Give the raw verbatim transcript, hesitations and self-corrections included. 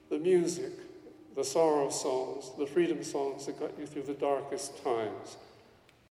the music, the sorrow songs, the freedom songs that got you through the darkest times.